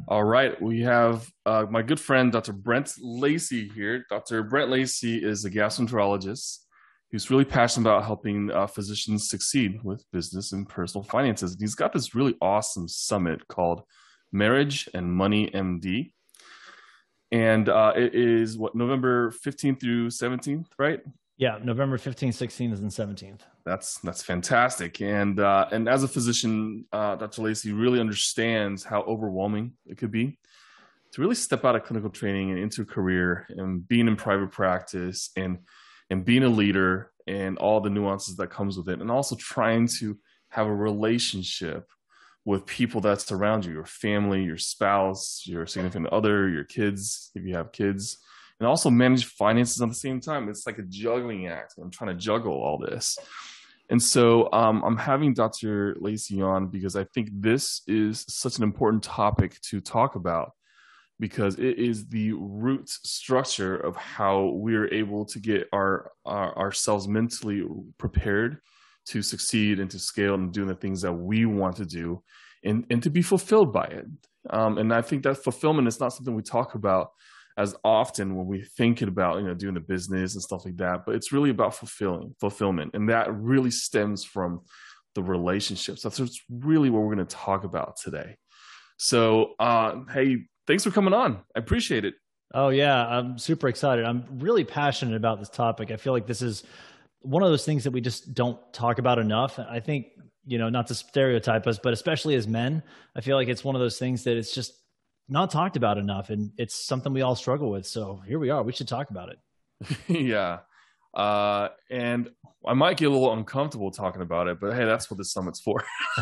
All right, we have my good friend, Dr. Brent Lacey here. Dr. Brent Lacey is a gastroenterologist who's really passionate about helping physicians succeed with business and personal finances. And he's got this really awesome summit called Marriage and Money MD. And it is what, November 15th through 17th, right? Yeah, November 15th, 16th, and 17th. That's fantastic. And as a physician, Dr. Lacey really understands how overwhelming it could be to really step out of clinical training and into a career and being in private practice and being a leader and all the nuances that comes with it, and also trying to have a relationship with people that surround you, your family, your spouse, your significant other, your kids, if you have kids, and also manage finances at the same time. It's like a juggling act. I'm trying to juggle all this. And so I'm having Dr. Lacey on because I think this is such an important topic to talk about, because it is the root structure of how we're able to get ourselves mentally prepared to succeed and to scale and doing the things that we want to do, and to be fulfilled by it. And I think that fulfillment is not something we talk about as often when we thinking about, doing the business and stuff like that, but it's really about fulfillment. And that really stems from the relationships. That's really what we're going to talk about today. So, hey, thanks for coming on. I appreciate it. Oh, yeah, I'm super excited. I'm really passionate about this topic. I feel like this is one of those things that we just don't talk about enough. I think, not to stereotype us, but especially as men, I feel like it's one of those things that it's just not talked about enough. And it's something we all struggle with. So here we are. We should talk about it. Yeah. And I might get a little uncomfortable talking about it, but hey, that's what the summit's for.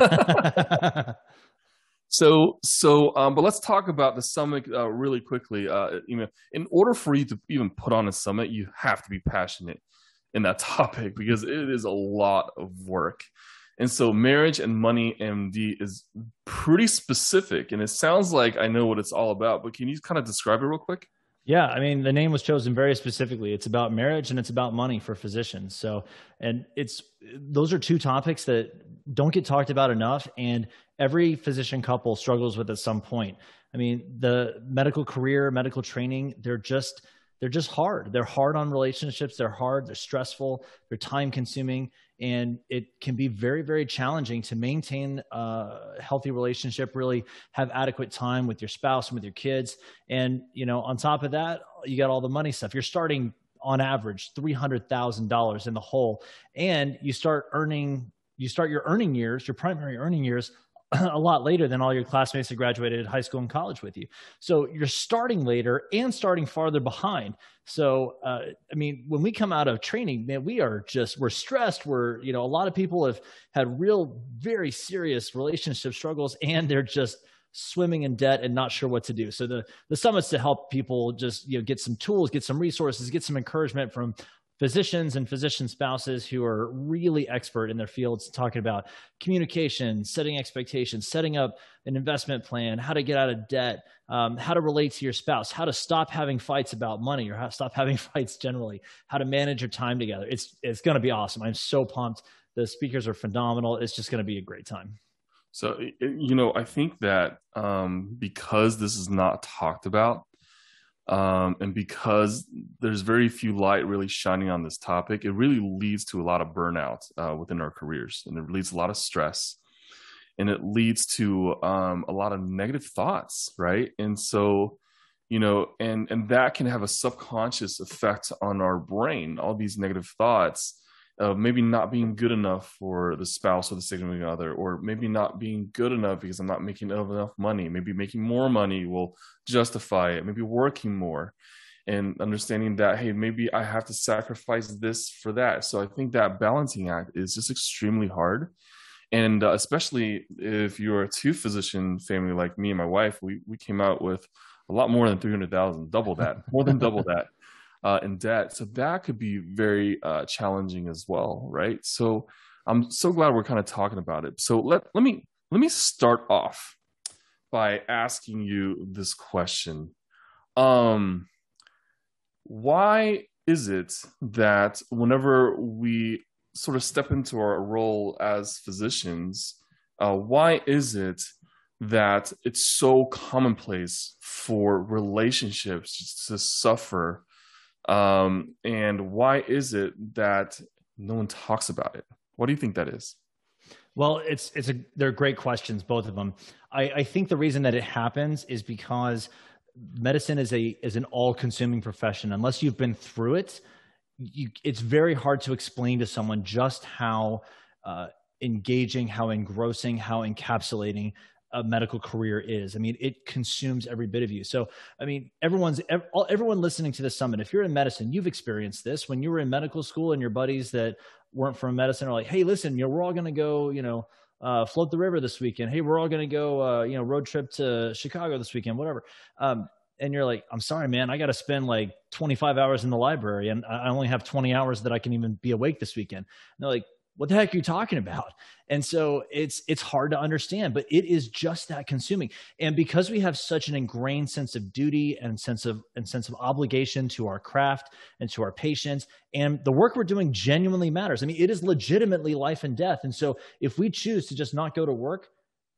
But let's talk about the summit really quickly. In order for you to even put on a summit, you have to be passionate in that topic, because it is a lot of work. And so Marriage and Money MD is pretty specific, and it sounds like I know what it's all about, but can you kind of describe it real quick? Yeah, I mean, the name was chosen very specifically. It's about marriage and it's about money for physicians. So, and those are two topics that don't get talked about enough, and every physician couple struggles with at some point. I mean, the medical career, medical training, they're just hard. They're hard on relationships. They're hard. They're stressful. They're time consuming. And it can be very, very challenging to maintain a healthy relationship, really have adequate time with your spouse and with your kids. And, on top of that, you got all the money stuff. You're starting on average $300,000 in the hole, and you start your earning years, your primary earning years, a lot later than all your classmates that graduated high school and college with you. So you're starting later and starting farther behind. So, I mean, when we come out of training, man, we're stressed. A lot of people have had real, very serious relationship struggles, and they're just swimming in debt and not sure what to do. So the summit's to help people just, get some tools, get some resources, get some encouragement from physicians and physician spouses who are really expert in their fields, talking about communication, setting expectations, setting up an investment plan, how to get out of debt, how to relate to your spouse, how to stop having fights about money, or how to stop having fights generally, how to manage your time together. It's going to be awesome. I'm so pumped. The speakers are phenomenal. It's just going to be a great time. So, I think that because this is not talked about, and because there's very few light really shining on this topic, it really leads to a lot of burnout within our careers, and it leads to a lot of stress, and it leads to a lot of negative thoughts, right? And so, and that can have a subconscious effect on our brain. All these negative thoughts of maybe not being good enough for the spouse or the significant other, or maybe not being good enough because I'm not making enough money. Maybe making more money will justify it. Maybe working more, and understanding that, hey, maybe I have to sacrifice this for that. So I think that balancing act is just extremely hard. And especially if you're a two-physician family like me and my wife, we came out with a lot more than 300,000, double that, more than double that. In debt. So that could be very challenging as well, right? So I'm so glad we're kind of talking about it. So let me start off by asking you this question. Why is it that whenever we sort of step into our role as physicians, why is it that it's so commonplace for relationships to suffer. And why is it that no one talks about it? What do you think that is? Well, they're great questions, both of them. I think the reason that it happens is because medicine is an all-consuming profession. Unless you've been through it, it's very hard to explain to someone just how engaging, how engrossing, how encapsulating a medical career is. I mean, it consumes every bit of you. So, I mean, everyone listening to this summit, if you're in medicine, you've experienced this when you were in medical school and your buddies that weren't from medicine are like, hey, listen, we're all going to go, float the river this weekend. Hey, we're all going to go, road trip to Chicago this weekend, whatever. And you're like, I'm sorry, man, I got to spend like 25 hours in the library and I only have 20 hours that I can even be awake this weekend. And they're like, what the heck are you talking about? And so it's hard to understand, but it is just that consuming. And because we have such an ingrained sense of duty and sense of obligation to our craft and to our patients, and the work we're doing genuinely matters. I mean, it is legitimately life and death. And so if we choose to just not go to work,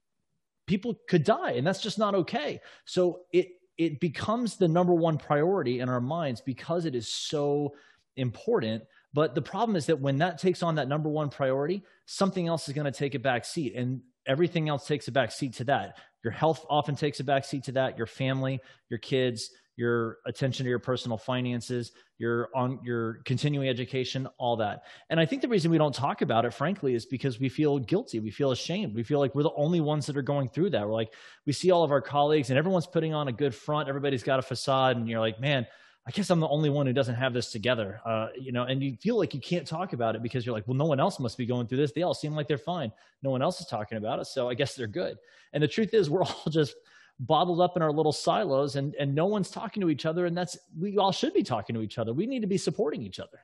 people could die, and that's just not okay. So it becomes the number one priority in our minds because it is so important. But the problem is that when that takes on that number one priority, something else is going to take a back seat, and everything else takes a back seat to that. Your health often takes a back seat to that. Your family, your kids, your attention to your personal finances, your continuing education, all that. And I think the reason we don't talk about it, frankly, is because we feel guilty. We feel ashamed. We feel like we're the only ones that are going through that. We're like, we see all of our colleagues and everyone's putting on a good front. Everybody's got a facade. And you're like, man, I guess I'm the only one who doesn't have this together, and you feel like you can't talk about it because you're like, well, no one else must be going through this. They all seem like they're fine. No one else is talking about it. So I guess they're good. And the truth is we're all just bottled up in our little silos and no one's talking to each other. And we all should be talking to each other. We need to be supporting each other.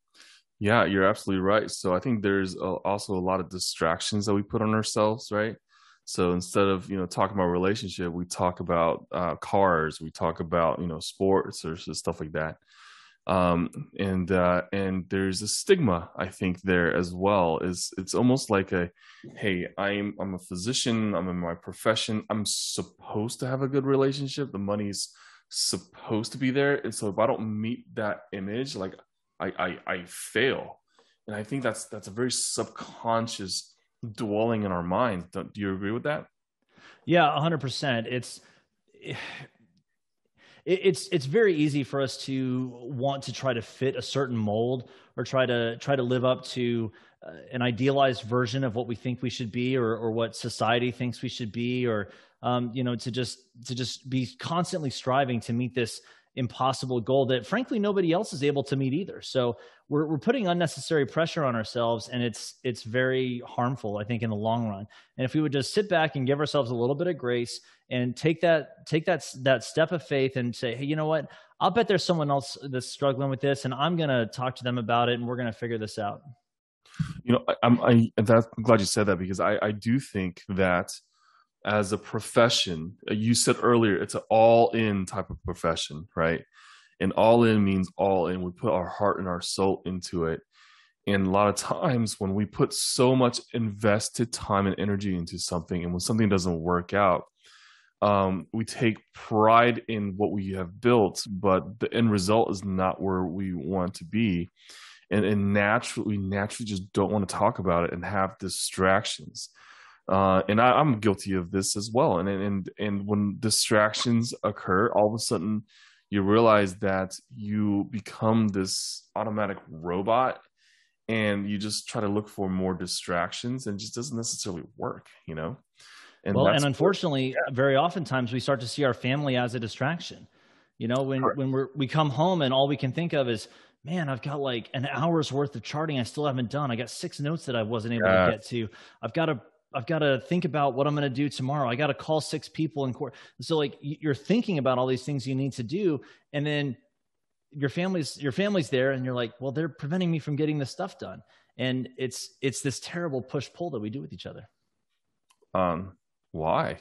Yeah, you're absolutely right. So I think there's also a lot of distractions that we put on ourselves, right? So instead of, talking about relationship, we talk about cars, we talk about, sports or stuff like that. And there's a stigma, I think, there as well. It's almost like hey, I'm a physician, I'm in my profession, I'm supposed to have a good relationship. The money's supposed to be there. And so if I don't meet that image, like I fail. And I think that's a very subconscious dwelling in our minds. Do you agree with that? Yeah, 100%. It's very easy for us to want to try to fit a certain mold or try to live up to an idealized version of what we think we should be or what society thinks we should be, or to just be constantly striving to meet this impossible goal that frankly nobody else is able to meet either. So we're putting unnecessary pressure on ourselves, and it's very harmful, I think, in the long run. And if we would just sit back and give ourselves a little bit of grace and take that step of faith and say, hey, you know what? I'll bet there's someone else that's struggling with this, and I'm going to talk to them about it, and we're going to figure this out. I'm glad you said that, because I do think that as a profession, you said earlier, it's an all-in type of profession, right? And all in means all in. We put our heart and our soul into it. And a lot of times when we put so much invested time and energy into something, and when something doesn't work out, we take pride in what we have built, but the end result is not where we want to be. And we naturally just don't want to talk about it and have distractions. And I'm guilty of this as well. And when distractions occur, all of a sudden you realize that you become this automatic robot, and you just try to look for more distractions, and it just doesn't necessarily work, And unfortunately, very oftentimes we start to see our family as a distraction. When we come home and all we can think of is, man, I've got like an hour's worth of charting I still haven't done. I got 6 notes that I wasn't able to get to. I've got to think about what I'm going to do tomorrow. I got to call 6 people in court. So like you're thinking about all these things you need to do, and then your family's there, and you're like, well, they're preventing me from getting this stuff done. And it's this terrible push pull that we do with each other. Why?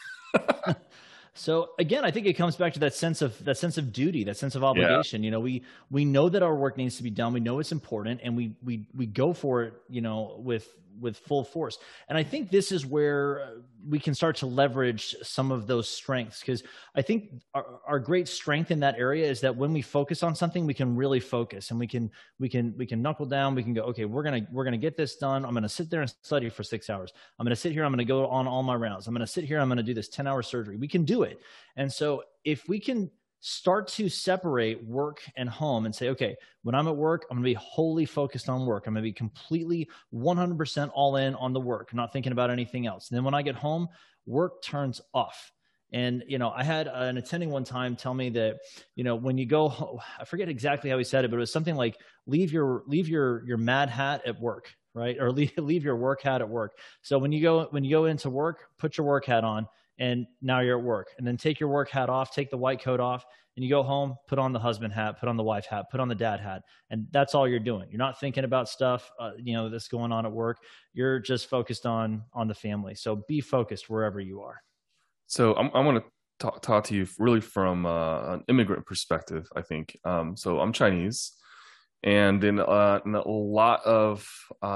So again, I think it comes back to that sense of duty, that sense of obligation. Yeah. We know that our work needs to be done. We know it's important, and we go for it, with full force. And I think this is where we can start to leverage some of those strengths, because I think our great strength in that area is that when we focus on something, we can really focus, and we can knuckle down. We can go, okay, we're gonna get this done. I'm gonna sit there and study for 6 hours. I'm gonna sit here. I'm gonna go on all my rounds. I'm gonna sit here. I'm gonna do this 10-hour surgery. We can do it. And so if we can start to separate work and home and say, okay, when I'm at work, I'm going to be wholly focused on work. I'm going to be completely 100% all in on the work, not thinking about anything else. And then when I get home, work turns off. And, I had an attending one time tell me that, when you go home, I forget exactly how he said it, but it was something like leave your mad hat at work, right? Or leave your work hat at work. So when you go into work, put your work hat on, and now you're at work. And then take your work hat off, take the white coat off, and you go home, put on the husband hat, put on the wife hat, put on the dad hat. And that's all you're doing. You're not thinking about stuff, that's going on at work. You're just focused on the family. So be focused wherever you are. So I want to talk to you really from an immigrant perspective, I think. So I'm Chinese, and in a lot of,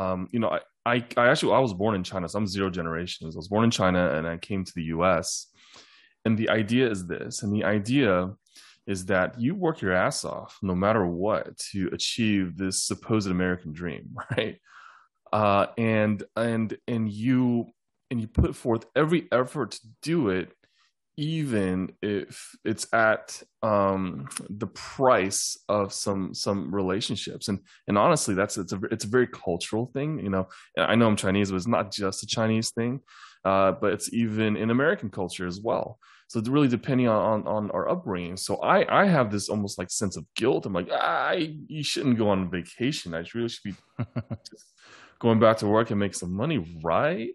I was born in China, so I'm zero generations. I was born in China and I came to the US. And the idea is this, and the idea is that you work your ass off no matter what to achieve this supposed American dream, right? And you put forth every effort to do it, even if it's at the price of some relationships. And honestly, it's a very cultural thing. I know I'm Chinese, but it's not just a Chinese thing, but it's even in American culture as well. So it's really depending on our upbringing. So I have this almost like sense of guilt. I'm like, you shouldn't go on vacation. I really should be just going back to work and make some money, right?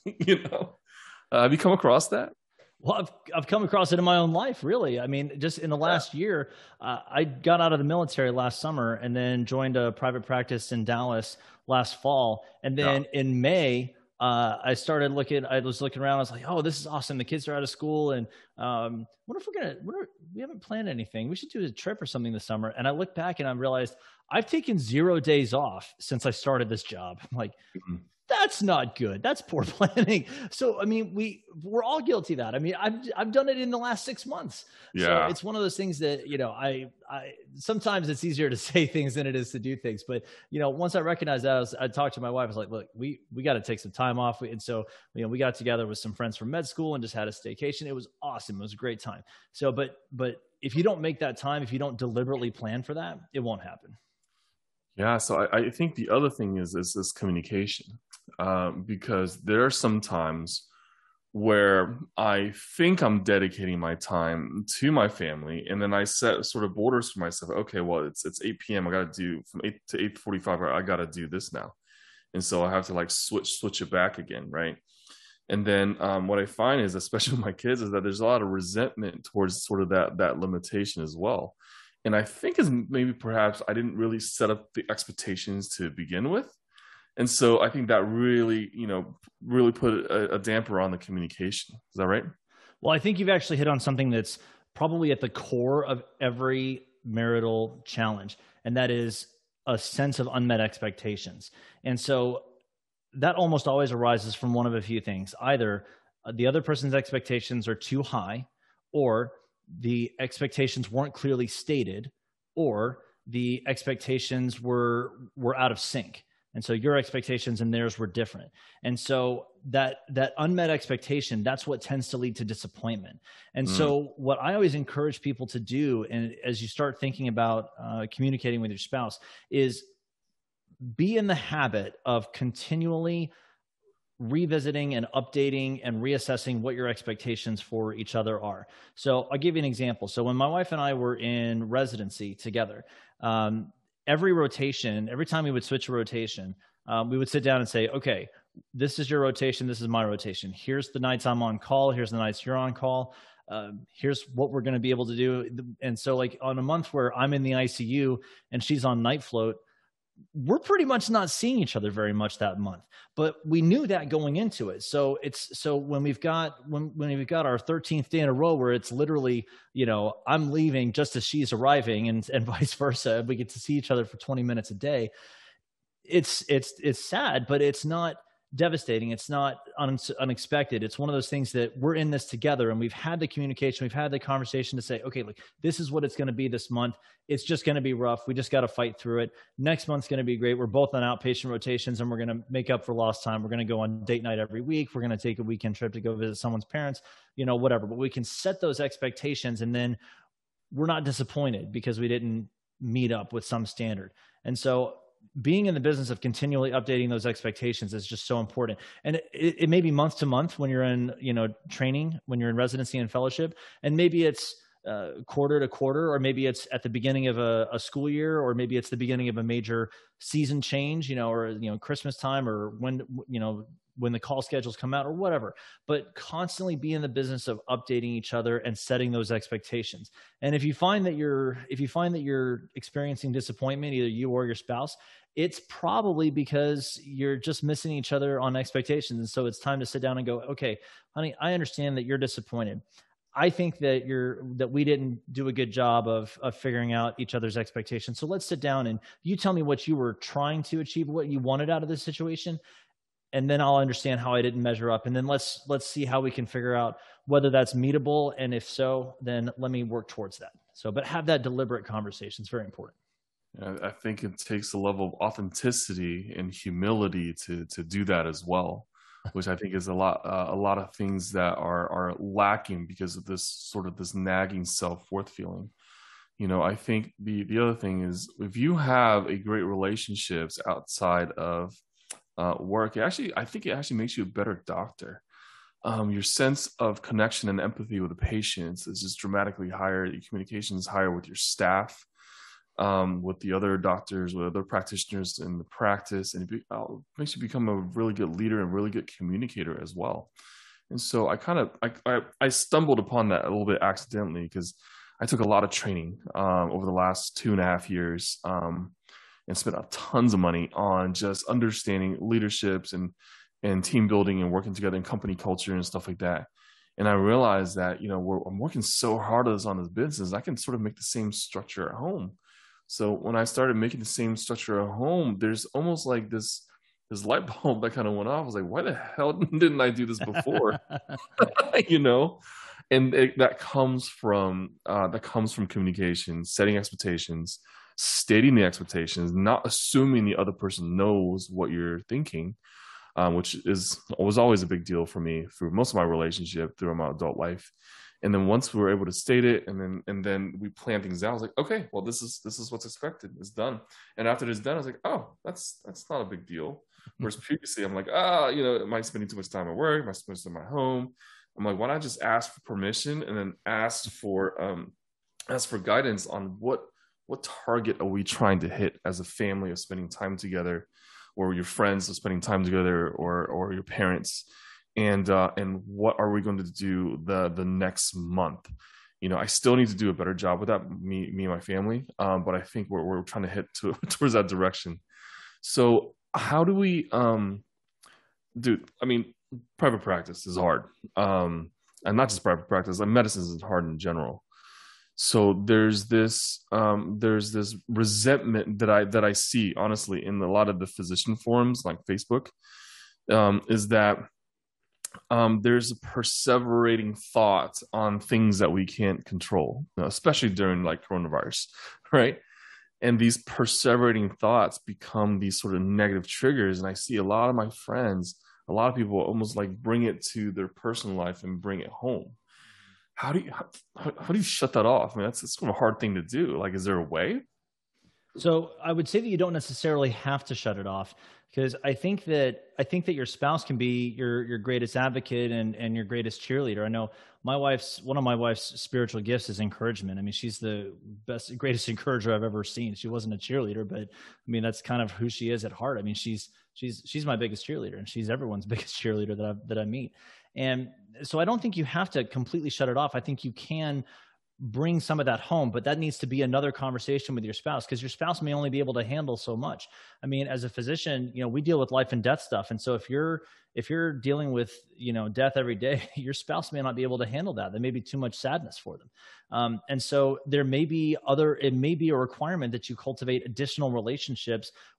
Have you come across that? Well, I've come across it in my own life, really. I mean, just in the last year, I got out of the military last summer and then joined a private practice in Dallas last fall. And then in May, I was looking around. I was like, oh, this is awesome. The kids are out of school. And what if we haven't planned anything. We should do a trip or something this summer. And I looked back and I realized I've taken 0 days off since I started this job. I'm like, that's not good. That's poor planning. So, I mean, we're all guilty of that. I mean, I've done it in the last 6 months. Yeah. So it's one of those things that, I sometimes it's easier to say things than it is to do things. But, once I recognized that, I talked to my wife. I was like, look, we got to take some time off. And so, we got together with some friends from med school and just had a staycation. It was awesome. It was a great time. So, but if you don't make that time, if you don't deliberately plan for that, it won't happen. Yeah. So I think the other thing is communication. Because there are some times where I think I'm dedicating my time to my family, and then I set sort of borders for myself. Okay, well, it's 8 p.m. I got to do from 8 to 8:45. I got to do this now, and so I have to like switch it back again, right? And then what I find is, especially with my kids, is that there's a lot of resentment towards sort of that limitation as well. And I think is maybe perhaps I didn't really set up the expectations to begin with. And so I think that really put a damper on the communication. Is that right? Well, I think you've actually hit on something that's probably at the core of every marital challenge, and that is a sense of unmet expectations. And so that almost always arises from one of a few things. Either the other person's expectations are too high, or the expectations weren't clearly stated, or the expectations were out of sync. And so your expectations and theirs were different. And so that unmet expectation, that's what tends to lead to disappointment. And so what I always encourage people to do, and as you start thinking about communicating with your spouse, is be in the habit of continually revisiting and updating and reassessing what your expectations for each other are. So I'll give you an example. So when my wife and I were in residency together, every time we would switch a rotation, we would sit down and say, okay, this is your rotation. This is my rotation. Here's the nights I'm on call. Here's the nights you're on call. Here's what we're going to be able to do. And so like on a month where I'm in the ICU and she's on night float, we're pretty much not seeing each other very much that month, but we knew that going into it. So when we've got our 13th day in a row where it's literally, I'm leaving just as she's arriving and vice versa, we get to see each other for 20 minutes a day. It's sad, but it's not devastating. It's not unexpected. It's one of those things that we're in this together, and we've had the communication, we've had the conversation to say, okay, like this is what it's going to be this month. It's just going to be rough. We just got to fight through it. Next month's going to be great. We're both on outpatient rotations, and we're going to make up for lost time. We're going to go on date night every week. We're going to take a weekend trip to go visit someone's parents, whatever. But we can set those expectations, and then we're not disappointed because we didn't meet up with some standard. And so being in the business of continually updating those expectations is just so important. And it may be month to month when you're in, training, when you're in residency and fellowship, and maybe it's quarter to quarter, or maybe it's at the beginning of a school year, or maybe it's the beginning of a major season change, or, Christmas time, or when the call schedules come out or whatever, but constantly be in the business of updating each other and setting those expectations. And if you find that you're experiencing disappointment, either you or your spouse, it's probably because you're just missing each other on expectations. And so it's time to sit down and go, okay, honey, I understand that you're disappointed. I think that we didn't do a good job of figuring out each other's expectations. So let's sit down and you tell me what you were trying to achieve, what you wanted out of this situation. And then I'll understand how I didn't measure up. And then let's see how we can figure out whether that's meetable. And if so, then let me work towards that. So, but have that deliberate conversation. It's very important. I think it takes a level of authenticity and humility to do that as well, which I think is a lot of things that are lacking because of this nagging self-worth feeling. I think the other thing is, if you have a great relationships outside of work, I think it actually makes you a better doctor. Your sense of connection and empathy with the patients is just dramatically higher. Your communication is higher with your staff, with the other doctors, with other practitioners in the practice, and it makes you become a really good leader and really good communicator as well. And so I stumbled upon that a little bit accidentally, because I took a lot of training over the last 2.5 years, and spent tons of money on just understanding leaderships and team building and working together and company culture and stuff like that. And I realized that, I'm working so hard on this business, I can sort of make the same structure at home. So when I started making the same structure at home, there's almost like this light bulb that kind of went off. I was like, why the hell didn't I do this before? And that comes from communication, setting expectations, stating the expectations, not assuming the other person knows what you're thinking, which was always a big deal for me through most of my relationship, through my adult life. And then once we were able to state it, and then we plan things out, I was like, okay, well, this is what's expected. It's done. And after it's done, I was like, oh, that's not a big deal. Whereas previously, I'm like, am I spending too much time at work? Am I spending too much time at home? I'm like, why not just ask for permission and then ask for guidance on what target are we trying to hit as a family of spending time together, or your friends of spending time together, or your parents, and what are we going to do the next month? I still need to do a better job with that, me and my family, but I think we're trying to head towards that direction. So how do we private practice is hard, and not just private practice, like medicine is hard in general. So there's this resentment that I see, honestly, in a lot of the physician forums like Facebook, is that there's a perseverating thought on things that we can't control, especially during like coronavirus, right? And these perseverating thoughts become these sort of negative triggers. And I see a lot of my friends, a lot of people almost like bring it to their personal life and bring it home. How do you shut that off? I mean, that's kind of a hard thing to do. Like, is there a way? So I would say that you don't necessarily have to shut it off, because I think that your spouse can be your greatest advocate and your greatest cheerleader. I know one of my wife's spiritual gifts is encouragement. I mean, she's the greatest encourager I've ever seen. She wasn't a cheerleader, but I mean, that's kind of who she is at heart. I mean, she's my biggest cheerleader, and she's everyone's biggest cheerleader that I meet. And so I don't think you have to completely shut it off. I think you can bring some of that home, but that needs to be another conversation with your spouse, because your spouse may only be able to handle so much. I mean, as a physician, we deal with life and death stuff. And so if you're dealing with, death every day, your spouse may not be able to handle that. There may be too much sadness for them. And so it may be a requirement that you cultivate additional relationships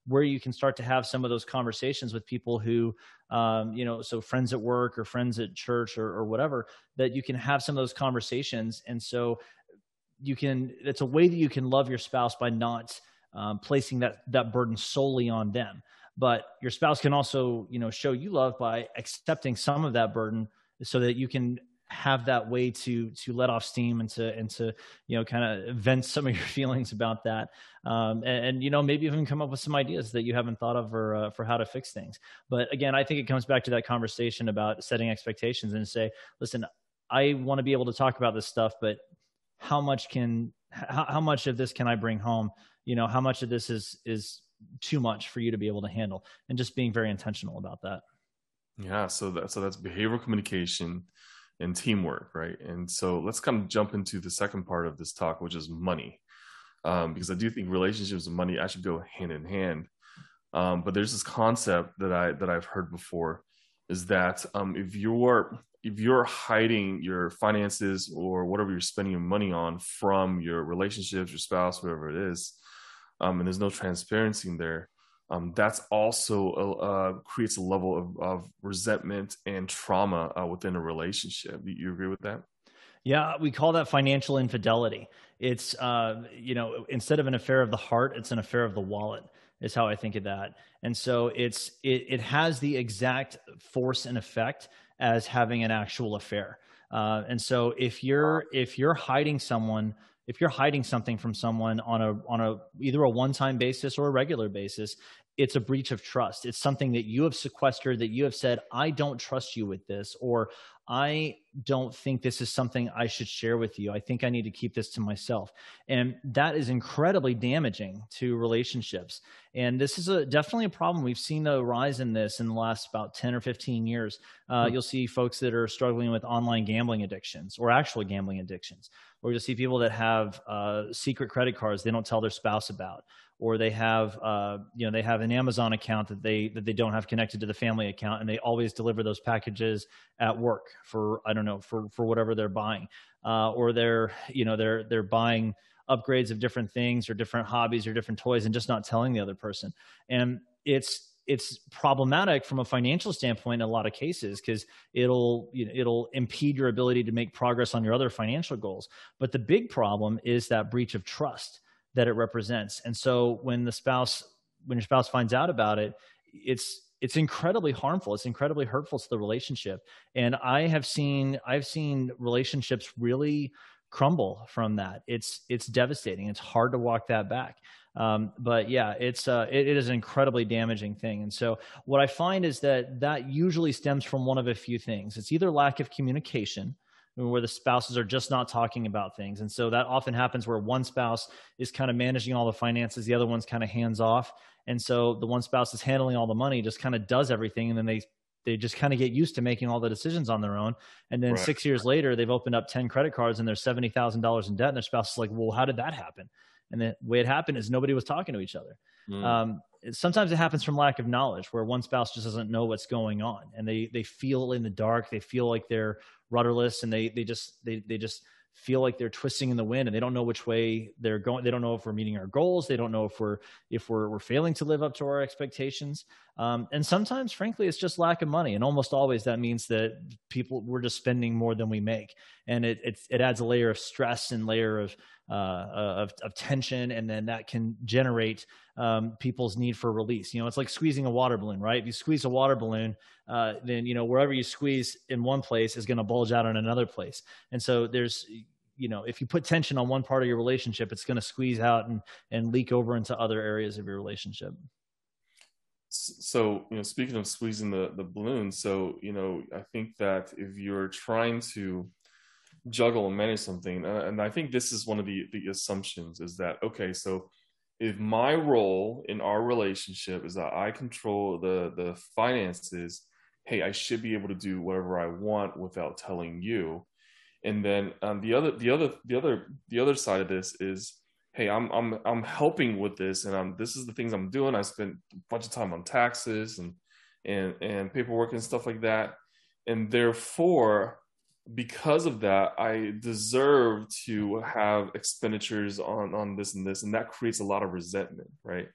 where you can start to have some of those conversations with people who, so friends at work or friends at church or whatever, that you can have some of those conversations. And so it's a way that you can love your spouse by not placing that burden solely on them. But your spouse can also, show you love by accepting some of that burden so that you can have that way to let off steam and to kind of vent some of your feelings about that. And maybe even come up with some ideas that you haven't thought of for how to fix things. But again, I think it comes back to that conversation about setting expectations and say, listen, I want to be able to talk about this stuff, but how much of this can I bring home? How much of this is too much for you to be able to handle, and just being very intentional about that. Yeah. So that's behavioral communication and teamwork, right? And so let's kind of jump into the second part of this talk, which is money, because I do think relationships and money actually go hand in hand. But there's this concept that I've heard before, is that if you're hiding your finances or whatever you're spending your money on from your relationships, your spouse, whoever it is, and there's no transparency in there, that's also creates a level of resentment and trauma within a relationship. Do you agree with that? Yeah, we call that financial infidelity. It's, instead of an affair of the heart, it's an affair of the wallet, is how I think of that. And so it has the exact force and effect as having an actual affair. And so if you're hiding something from someone on a either a one-time basis or a regular basis, it's a breach of trust. It's something that you have sequestered, that you have said, I don't trust you with this, or I don't think this is something I should share with you. I think I need to keep this to myself. And that is incredibly damaging to relationships. And this is definitely a problem. We've seen the rise in this in the last about 10 or 15 years. You'll see folks that are struggling with online gambling addictions or actual gambling addictions, or you'll see people that have secret credit cards they don't tell their spouse about, or they have an Amazon account that they don't have connected to the family account, and they always deliver those packages at work for whatever they're buying, or they're buying upgrades of different things or different hobbies or different toys and just not telling the other person. And it's problematic from a financial standpoint in a lot of cases, because it'll impede your ability to make progress on your other financial goals. But the big problem is that breach of trust that it represents. And so when your spouse finds out about it, it's incredibly harmful. It's incredibly hurtful to the relationship. And I've seen relationships really crumble from that. It's devastating. It's hard to walk that back. But yeah, it is an incredibly damaging thing. And so what I find is that usually stems from one of a few things. It's either lack of communication, where the spouses are just not talking about things. And so that often happens where one spouse is kind of managing all the finances, the other one's kind of hands off. And so the one spouse is handling all the money, just kind of does everything. And then they just kind of get used to making all the decisions on their own. And then 6 years later, they've opened up 10 credit cards and they're $70,000 in debt. And their spouse is like, well, how did that happen? And the way it happened is nobody was talking to each other. Sometimes it happens from lack of knowledge, where one spouse just doesn't know what's going on, and they feel in the dark. They feel like they're rudderless, and they just feel like they're twisting in the wind, and they don't know which way they're going. They don't know if we're meeting our goals. They don't know if we're failing to live up to our expectations. And sometimes, frankly, it's just lack of money. And almost always that means that we're just spending more than we make. And it adds a layer of stress and layer of tension. And then that can generate people's need for release. It's like squeezing a water balloon, right? If you squeeze a water balloon, then, wherever you squeeze in one place is going to bulge out in another place. And so if you put tension on one part of your relationship, it's going to squeeze out and leak over into other areas of your relationship. So, speaking of squeezing the balloon, so, I think that if you're trying to juggle and manage something, and I think this is one of the assumptions, is that, okay, so if my role in our relationship is that I control the finances, hey, I should be able to do whatever I want without telling you. And then the other side of this is, hey, I'm helping with this, and this is the things I'm doing. I spent a bunch of time on taxes and paperwork and stuff like that, and therefore, because of that, I deserve to have expenditures on this and this, and that creates a lot of resentment, right?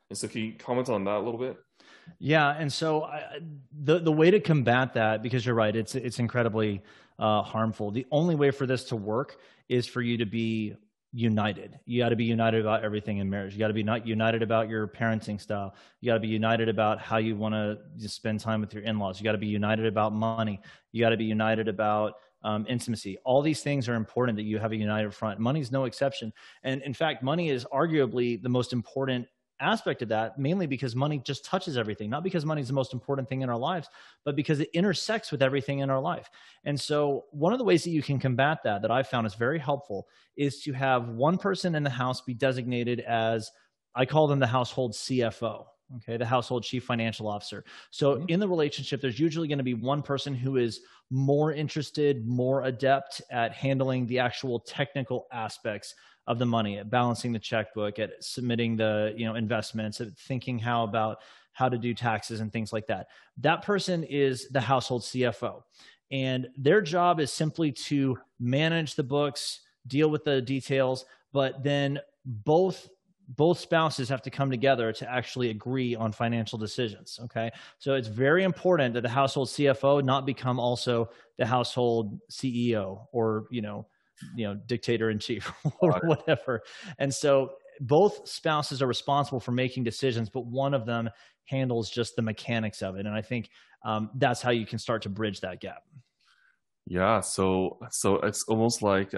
And so can you comment on that a little bit? Yeah, and so the way to combat that, because you're right, it's incredibly harmful. The only way for this to work is for you to be united. You got to be united about everything in marriage. You got to be not united about your parenting style. You got to be united about how you want to spend time with your in-laws. You got to be united about money. You got to be united about intimacy. All these things are important that you have a united front. Money's no exception. And in fact, money is arguably the most important aspect of that, mainly because money just touches everything, not because money is the most important thing in our lives, but because it intersects with everything in our life. And so one of the ways that you can combat that I've found is very helpful is to have one person in the house be designated as, I call them the household CFO. Okay, the household chief financial officer. So in the relationship, there's usually going to be one person who is more interested, more adept at handling the actual technical aspects of the money, at balancing the checkbook, at submitting the investments, at thinking how to do taxes and things like that. That person is the household CFO. And their job is simply to manage the books, deal with the details, but then both spouses have to come together to actually agree on financial decisions. Okay. So it's very important that the household CFO not become also the household CEO or, dictator in chief or whatever. And so both spouses are responsible for making decisions, but one of them handles just the mechanics of it. And I think that's how you can start to bridge that gap. Yeah. So it's almost like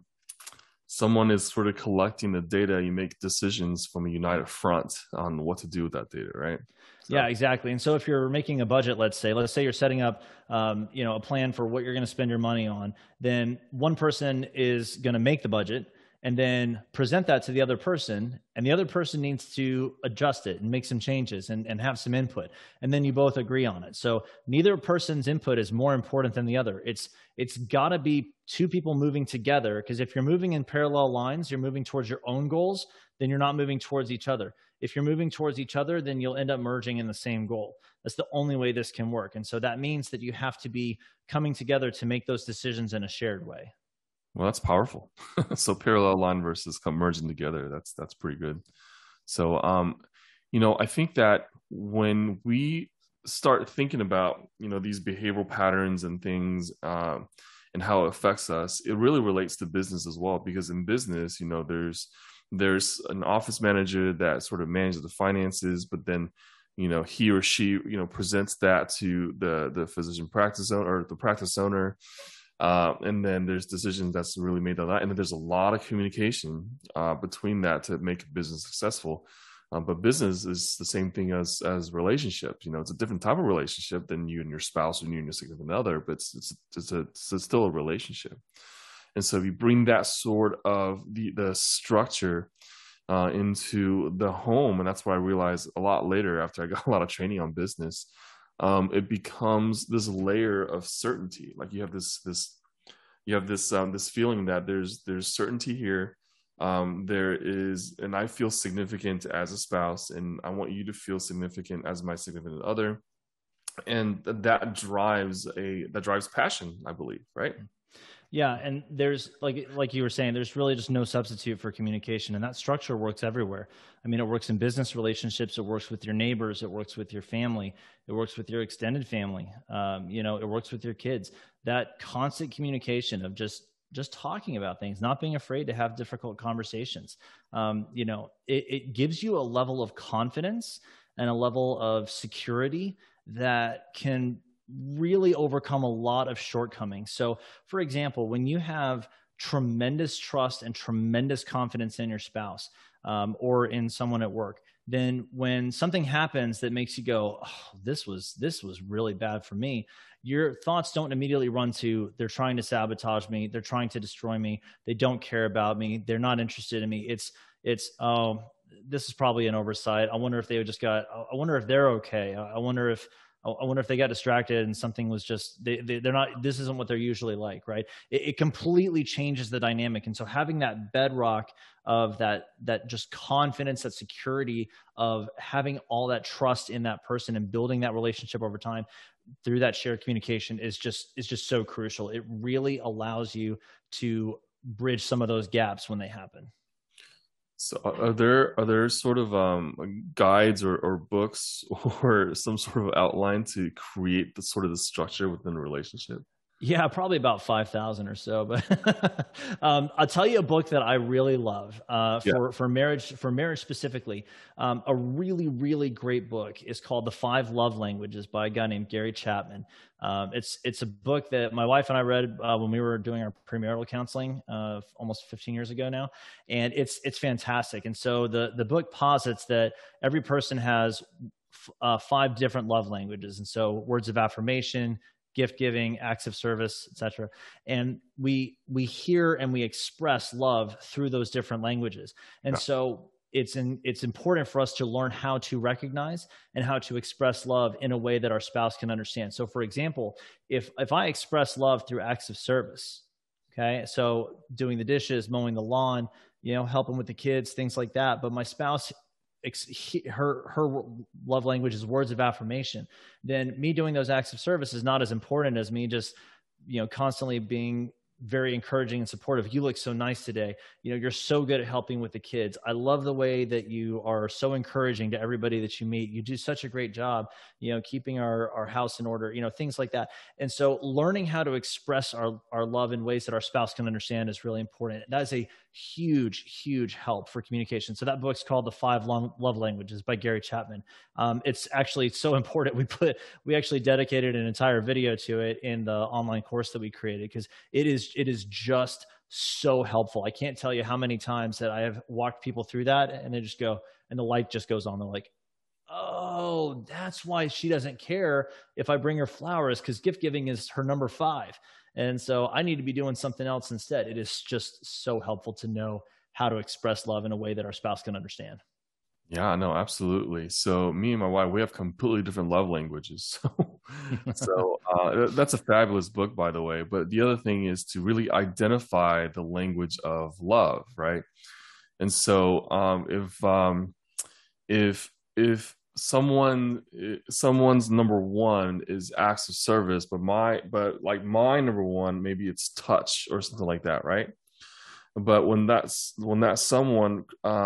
someone is sort of collecting the data. You make decisions from a united front on what to do with that data, right? So. Yeah, exactly. And so if you're making a budget, let's say you're setting up, a plan for what you're going to spend your money on, then one person is going to make the budget and then present that to the other person, and the other person needs to adjust it and make some changes and have some input. And then you both agree on it. So neither person's input is more important than the other. It's gotta be two people moving together, because if you're moving in parallel lines, you're moving towards your own goals, then you're not moving towards each other. If you're moving towards each other, then you'll end up merging in the same goal. That's the only way this can work. And so that means that you have to be coming together to make those decisions in a shared way. Well, that's powerful. So parallel line versus merging together. That's pretty good. So, I think that when we start thinking about, these behavioral patterns and things, and how it affects us, it really relates to business as well. Because in business, there's an office manager that sort of manages the finances, but then, he or she, presents that to the physician practice owner or the practice owner. And then there's decisions that's really made on that. And then there's a lot of communication between that to make a business successful. But business is the same thing as relationships. It's a different type of relationship than you and your spouse or you and your significant other, but it's still a relationship. And so if you bring that sort of the structure into the home, and that's what I realized a lot later after I got a lot of training on business, it becomes this layer of certainty. Like you have this feeling that there's certainty here. There is, and I feel significant as a spouse, and I want you to feel significant as my significant other, and that drives passion, I believe, right? Yeah, and there's like you were saying, there's really just no substitute for communication, and that structure works everywhere. I mean, it works in business relationships, it works with your neighbors, it works with your family, it works with your extended family. It works with your kids. That constant communication of just talking about things, not being afraid to have difficult conversations. It gives you a level of confidence and a level of security that can really overcome a lot of shortcomings. So, for example, when you have tremendous trust and tremendous confidence in your spouse or in someone at work, then when something happens that makes you go, oh, this was really bad for me, your thoughts don't immediately run to, they're trying to sabotage me, they're trying to destroy me, they don't care about me, they're not interested in me. It's oh, this is probably an oversight. I wonder if I wonder if they're okay. I wonder if they got distracted and something was just, they're not, this isn't what they're usually like, right? It completely changes the dynamic. And so having that bedrock of that just confidence, that security of having all that trust in that person and building that relationship over time through that shared communication is just so crucial. It really allows you to bridge some of those gaps when they happen. So are there sort of guides or books or some sort of outline to create the sort of the structure within a relationship? Yeah, probably about 5,000 or so. But I'll tell you a book that I really love Yeah. for marriage specifically. A really, really great book is called The Five Love Languages by a guy named Gary Chapman. It's a book that my wife and I read when we were doing our premarital counseling almost 15 years ago now, and it's fantastic. And so the book posits that every person has five different love languages, and so words of affirmation, gift giving, acts of service, etc. And we hear and we express love through those different languages. And Yeah. so it's important for us to learn how to recognize and how to express love in a way that our spouse can understand. So for example, if I express love through acts of service, okay, so doing the dishes, mowing the lawn, helping with the kids, things like that, but my spouse, her love language is words of affirmation, then me doing those acts of service is not as important as me just constantly being very encouraging and supportive. You look so nice today. You're so good at helping with the kids. I love the way that you are so encouraging to everybody that you meet. You do such a great job, keeping our house in order, things like that. And so learning how to express our love in ways that our spouse can understand is really important. That is a huge, huge help for communication. So that book's called The Five Love Languages by Gary Chapman. It's actually so important. We actually dedicated an entire video to it in the online course that we created, because it is just so helpful. I can't tell you how many times that I have walked people through that and they just go, and the light just goes on. They're like, oh, that's why she doesn't care if I bring her flowers, because gift giving is her number 5. And so I need to be doing something else instead. It is just so helpful to know how to express love in a way that our spouse can understand. Yeah, no, absolutely. So me and my wife, we have completely different love languages. That's a fabulous book, by the way. But the other thing is to really identify the language of love, right? And so if someone's number one is acts of service, but like my number one, maybe it's touch or something like that, right? But when that someone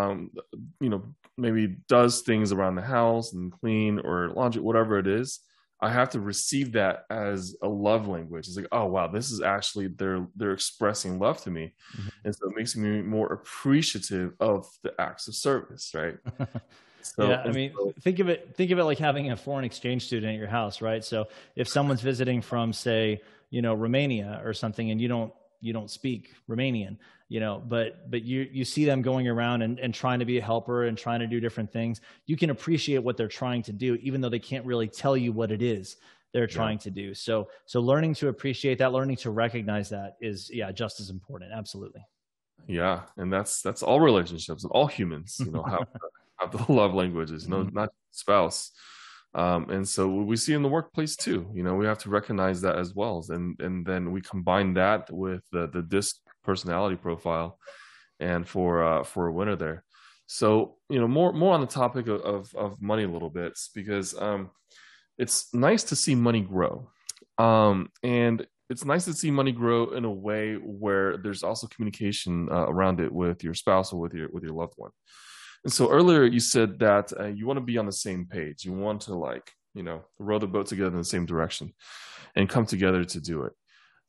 maybe does things around the house and clean or laundry, whatever it is, I have to receive that as a love language. It's like, oh wow, this is actually they're expressing love to me. And so it makes me more appreciative of the acts of service, right? Yeah, I mean, think of it like having a foreign exchange student at your house, right? So if someone's visiting from, say, Romania or something, and you don't speak Romanian, but you see them going around and trying to be a helper and trying to do different things, you can appreciate what they're trying to do, even though they can't really tell you what it is they're trying to do. So learning to appreciate that, learning to recognize that is, just as important. Absolutely. Yeah, and that's all relationships and all humans, have the love languages, not spouse. And so we see in the workplace too, we have to recognize that as well. And then we combine that with the DISC personality profile, and for a winner there. So, more on the topic of money a little bit, because it's nice to see money grow. And it's nice to see money grow in a way where there's also communication around it with your spouse or with your loved one. And so earlier you said that you want to be on the same page. You want to row the boat together in the same direction and come together to do it.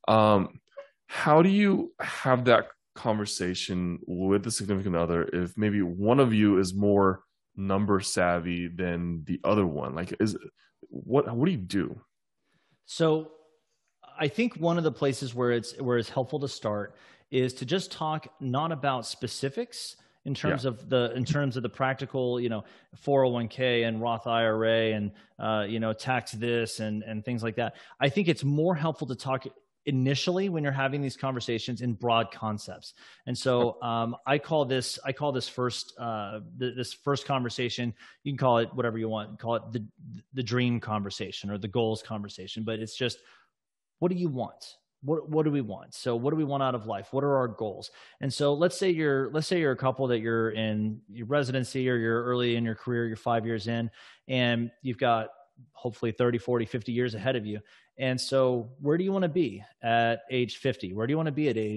How do you have that conversation with the significant other if maybe one of you is more number savvy than the other one? Like, what do you do? So I think one of the places where it's helpful to start is to just talk not about specifics in terms of the practical, 401k and Roth IRA and tax this and things like that. I think it's more helpful to talk initially when you're having these conversations in broad concepts. And so I call this first this first conversation, you can call it whatever you want, call it the dream conversation or the goals conversation, but it's just, what do you want? What do we want? So what do we want out of life? What are our goals? And so let's say you're a couple that you're in your residency or you're early in your career, you're 5 years in, and you've got hopefully 30, 40, 50 years ahead of you. And so where do you want to be at age 50? Where do you want to be at age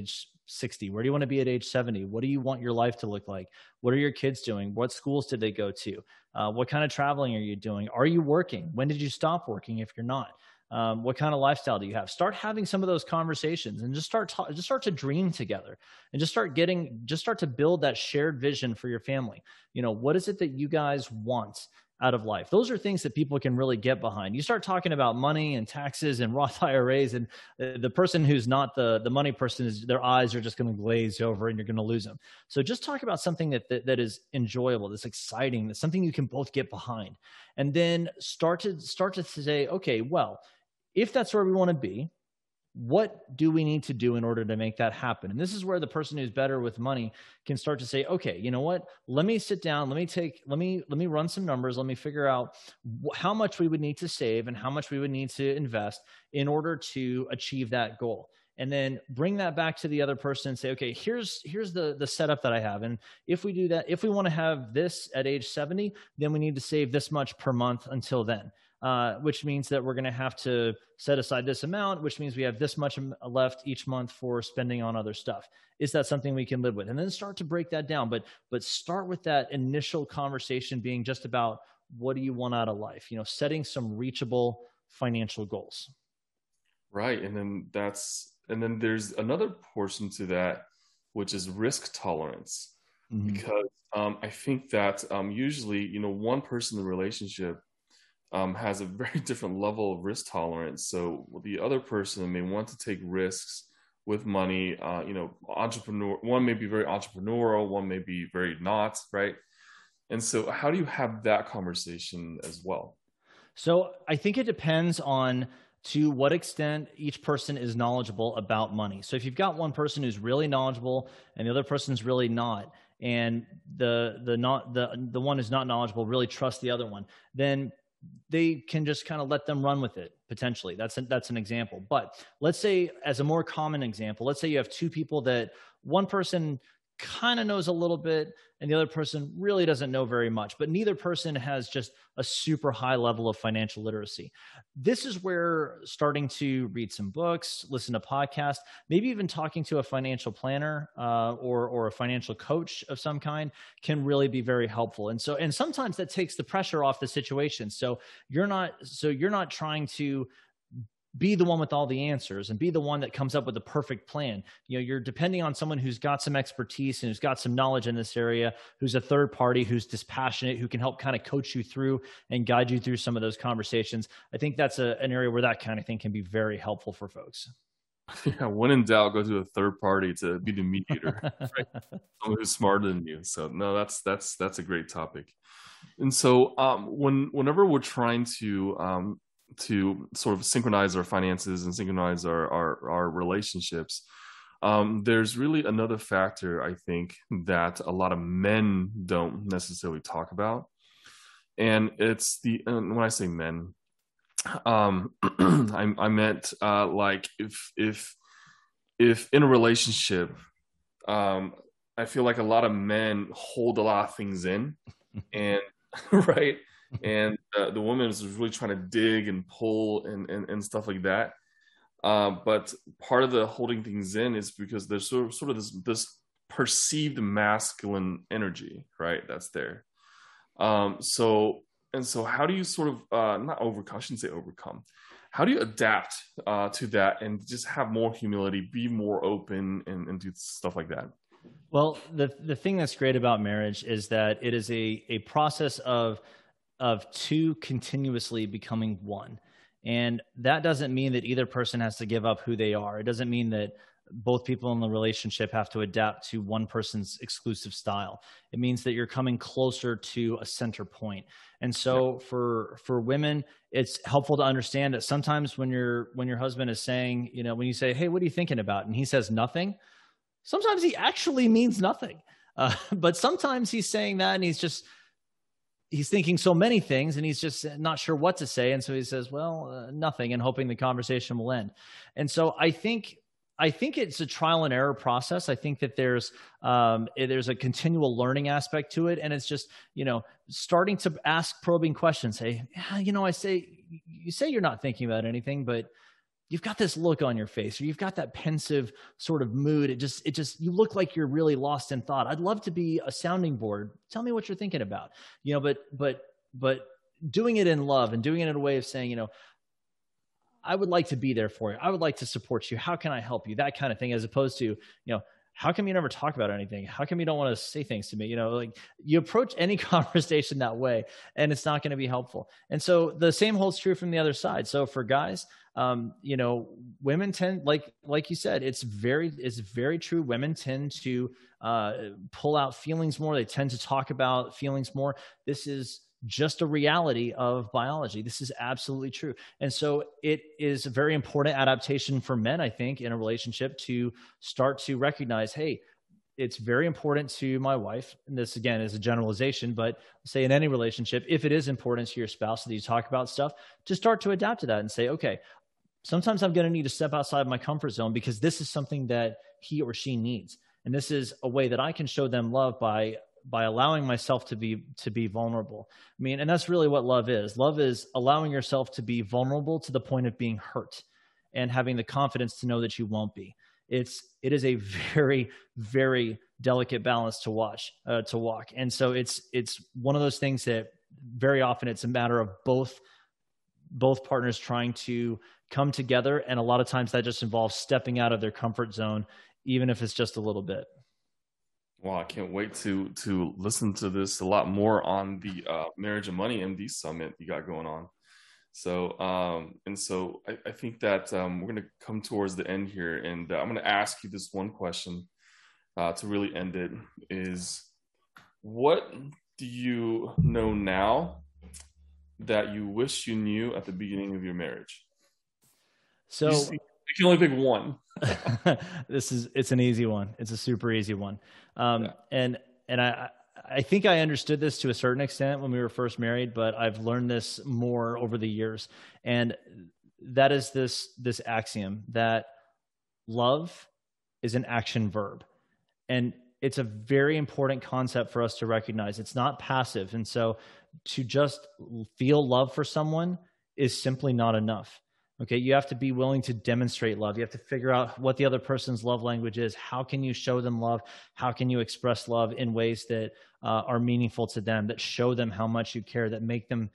60? Where do you want to be at age 70? What do you want your life to look like? What are your kids doing? What schools did they go to? What kind of traveling are you doing? Are you working? When did you stop working if you're not? What kind of lifestyle do you have? Start having some of those conversations and just start to dream together, and just start to build that shared vision for your family. What is it that you guys want out of life? Those are things that people can really get behind. You start talking about money and taxes and Roth IRAs, and the person who's not the money person, their eyes are just going to glaze over and you're going to lose them. So just talk about something that is enjoyable, that's exciting, that's something you can both get behind. And then start to say, okay, well, if that's where we want to be, what do we need to do in order to make that happen? And this is where the person who's better with money can start to say, okay, you know what? Let me sit down. Let me run some numbers. Let me figure out how much we would need to save and how much we would need to invest in order to achieve that goal. And then bring that back to the other person and say, okay, here's the setup that I have. And if we do that, if we want to have this at age 70, then we need to save this much per month until then. Which means that we're going to have to set aside this amount, which means we have this much left each month for spending on other stuff. Is that something we can live with? And then start to break that down. But start with that initial conversation being just about, what do you want out of life? Setting some reachable financial goals. Right. And then there's another portion to that, which is risk tolerance. Mm-hmm. Because I think that usually, one person in the relationship has a very different level of risk tolerance. So the other person may want to take risks with money. One may be very entrepreneurial, one may be very not, right? And so how do you have that conversation as well? So I think it depends on to what extent each person is knowledgeable about money. So if you've got one person who's really knowledgeable and the other person's really not, and the one who's not knowledgeable really trusts the other one, then they can just kind of let them run with it, potentially. That's an example. But let's say, as a more common example, let's say you have two people that one person kind of knows a little bit and the other person really doesn't know very much, but neither person has just a super high level of financial literacy. This is where starting to read some books, listen to podcasts, maybe even talking to a financial planner or a financial coach of some kind can really be very helpful. And sometimes that takes the pressure off the situation. So you're not trying to be the one with all the answers and be the one that comes up with the perfect plan. You're depending on someone who's got some expertise and who's got some knowledge in this area, who's a third party, who's dispassionate, who can help kind of coach you through and guide you through some of those conversations. I think that's an area where that kind of thing can be very helpful for folks. Yeah, when in doubt, go to a third party to be the mediator, right? Someone who's smarter than you. So no, that's a great topic. And so whenever we're trying to sort of synchronize our finances and synchronize our relationships, there's really another factor, I think, that a lot of men don't necessarily talk about. And when I say men, I meant like if in a relationship, I feel like a lot of men hold a lot of things in, and right. And the woman is really trying to dig and pull and stuff like that. But part of the holding things in is because there's sort of this perceived masculine energy, right? That's there. So how do you sort of not overcome? I shouldn't say overcome. How do you adapt to that and just have more humility, be more open, and do stuff like that? Well, the thing that's great about marriage is that it is a process of two continuously becoming one. And that doesn't mean that either person has to give up who they are. It doesn't mean that both people in the relationship have to adapt to one person's exclusive style. It means that you're coming closer to a center point. And so for women, it's helpful to understand that sometimes when your husband is saying, when you say, hey, what are you thinking about? And he says nothing, sometimes he actually means nothing. But sometimes he's saying that and he's thinking so many things and he's just not sure what to say. And so he says, nothing, and hoping the conversation will end. And so I think it's a trial and error process. I think that there's a continual learning aspect to it. And it's just, starting to ask probing questions. Hey, you say you're not thinking about anything, but you've got this look on your face, or you've got that pensive sort of mood. You look like you're really lost in thought. I'd love to be a sounding board. Tell me what you're thinking about, but doing it in love and doing it in a way of saying, I would like to be there for you. I would like to support you. How can I help you? That kind of thing, as opposed to, how come you never talk about anything? How come you don't want to say things to me? Like, you approach any conversation that way and it's not going to be helpful. And so the same holds true from the other side. So for guys, women tend, like you said, it's very true. Women tend to pull out feelings more. They tend to talk about feelings more. This is just a reality of biology. This is absolutely true. And so it is a very important adaptation for men, I think, in a relationship to start to recognize, hey, it's very important to my wife. And this, again, is a generalization, but say in any relationship, if it is important to your spouse that you talk about stuff, to start to adapt to that and say, okay, sometimes I'm going to need to step outside my comfort zone because this is something that he or she needs. And this is a way that I can show them love by allowing myself to be vulnerable. I mean, and that's really what love is. Love is allowing yourself to be vulnerable to the point of being hurt and having the confidence to know that you won't be. It is a very, very delicate balance to walk. And so it's one of those things that very often it's a matter of both partners trying to come together. And a lot of times that just involves stepping out of their comfort zone, even if it's just a little bit. Well, I can't wait to listen to this a lot more on the Marriage and Money MD Summit you got going on. So, I think that we're going to come towards the end here, and I'm going to ask you this one question to really end it: is what do you know now that you wish you knew at the beginning of your marriage? So you can only pick one. It's an easy one. It's a super easy one. And I think I understood this to a certain extent when we were first married, but I've learned this more over the years. And that is this axiom that love is an action verb. And it's a very important concept for us to recognize. It's not passive. And so to just feel love for someone is simply not enough. Okay, you have to be willing to demonstrate love. You have to figure out what the other person's love language is. How can you show them love? How can you express love in ways that are meaningful to them, that show them how much you care, that make them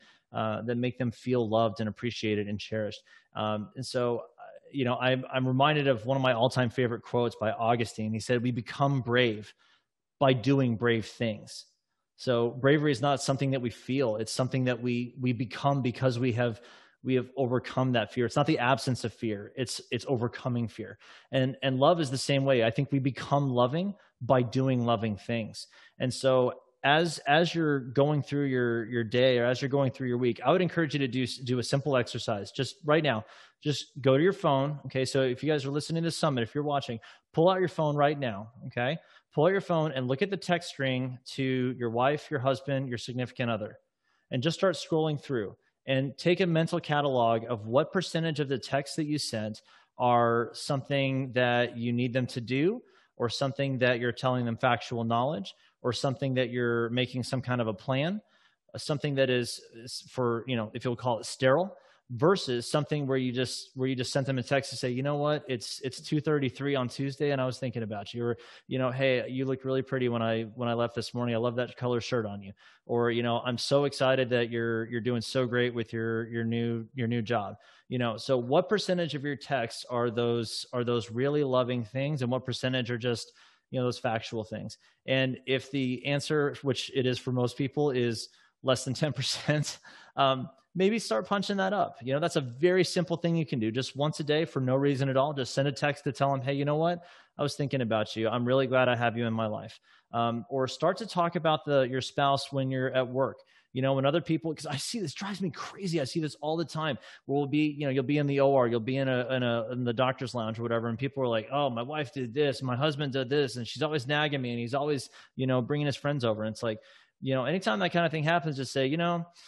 feel loved and appreciated and cherished? And so, I'm reminded of one of my all-time favorite quotes by Augustine. He said, "We become brave by doing brave things." So bravery is not something that we feel. It's something that we become because we have overcome that fear. It's not the absence of fear. It's overcoming fear. And love is the same way. I think we become loving by doing loving things. And so as you're going through your day, or as you're going through your week, I would encourage you to do a simple exercise just right now. Just go to your phone. Okay. So if you guys are listening to Summit, if you're watching, pull out your phone right now. Okay. Pull out your phone and look at the text string to your wife, your husband, your significant other, and just start scrolling through. And take a mental catalog of what percentage of the texts that you sent are something that you need them to do, or something that you're telling them factual knowledge, or something that you're making some kind of a plan, something that is for, if you'll call it sterile, versus something where you just sent them a text to say, you know what, it's 2:33 on Tuesday, and I was thinking about you, or, hey, you looked really pretty when I left this morning. I love that color shirt on you. Or, I'm so excited that you're doing so great with your new job. So what percentage of your texts are those really loving things, and what percentage are just, those factual things? And if the answer, which it is for most people, is less than 10%, maybe start punching that up. That's a very simple thing you can do just once a day for no reason at all. Just send a text to tell them, hey, you know what? I was thinking about you. I'm really glad I have you in my life. Or start to talk about your spouse when you're at work. When other people, because I see this, drives me crazy. I see this all the time. You'll be in the OR, you'll be in the doctor's lounge or whatever, and people are like, oh, my wife did this, my husband did this, and she's always nagging me, and he's always, bringing his friends over. And it's like, anytime that kind of thing happens, just say,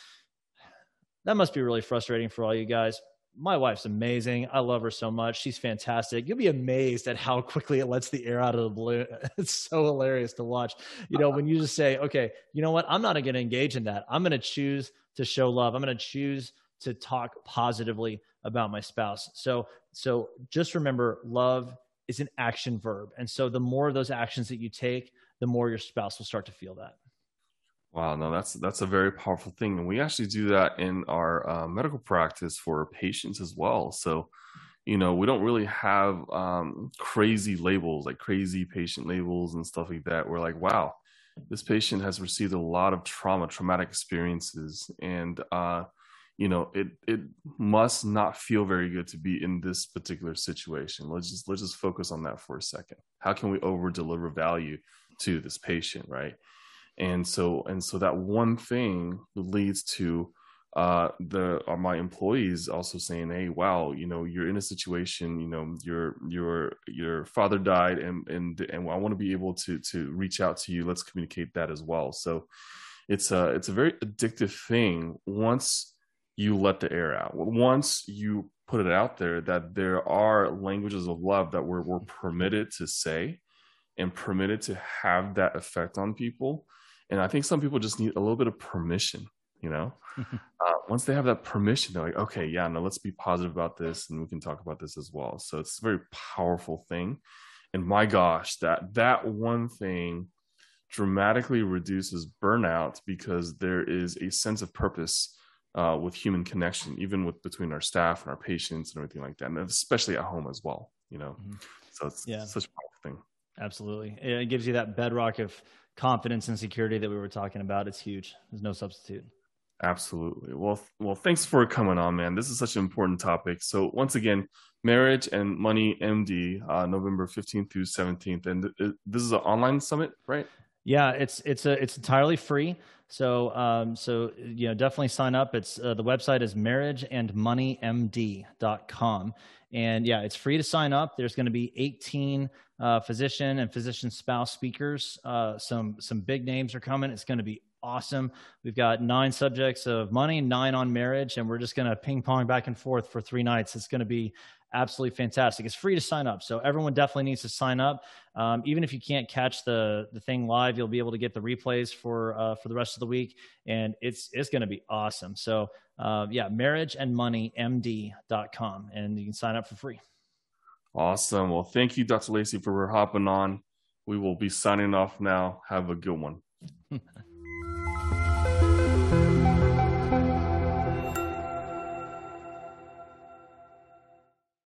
that must be really frustrating for all you guys. My wife's amazing. I love her so much. She's fantastic. You'll be amazed at how quickly it lets the air out of the balloon. It's so hilarious to watch. When you just say, okay, you know what? I'm not going to engage in that. I'm going to choose to show love. I'm going to choose to talk positively about my spouse. So just remember, love is an action verb. And so the more of those actions that you take, the more your spouse will start to feel that. Wow, no, that's a very powerful thing, and we actually do that in our medical practice for patients as well. So, we don't really have crazy labels, like crazy patient labels and stuff like that. We're like, wow, this patient has received a lot of traumatic experiences, and it must not feel very good to be in this particular situation. Let's just focus on that for a second. How can we over deliver value to this patient, right? And so that one thing leads to my employees also saying, hey, wow, you're in a situation, your father died, and I want to be able to reach out to you. Let's communicate that as well. So it's a very addictive thing once you let the air out, once you put it out there, that there are languages of love that we're permitted to say and permitted to have that effect on people. And I think some people just need a little bit of permission, once they have that permission, they're like, okay, yeah, no, let's be positive about this, and we can talk about this as well. So it's a very powerful thing. And my gosh, that one thing dramatically reduces burnout, because there is a sense of purpose with human connection, even between our staff and our patients and everything like that, and especially at home as well. So it's such a powerful thing. Absolutely. It gives you that bedrock of confidence and security that we were talking about. It's huge. There's no substitute. Absolutely. Well, thanks for coming on, man. This is such an important topic. So once again, Marriage and Money MD, November 15th through 17th. And this is an online summit, right? Yeah, it's entirely free. So definitely sign up. It's the website is marriageandmoneymd.com. And yeah, it's free to sign up. There's going to be 18 physician and physician spouse speakers. Some big names are coming. It's going to be awesome. We've got 9 subjects of money, 9 on marriage, and we're just going to ping pong back and forth for 3 nights. It's going to be absolutely fantastic. It's free to sign up. So everyone definitely needs to sign up. Even if you can't catch the thing live, you'll be able to get the replays for the rest of the week. And it's going to be awesome. So marriageandmoneymd.com, and you can sign up for free. Awesome. Well, thank you, Dr. Lacey, for hopping on. We will be signing off now. Have a good one.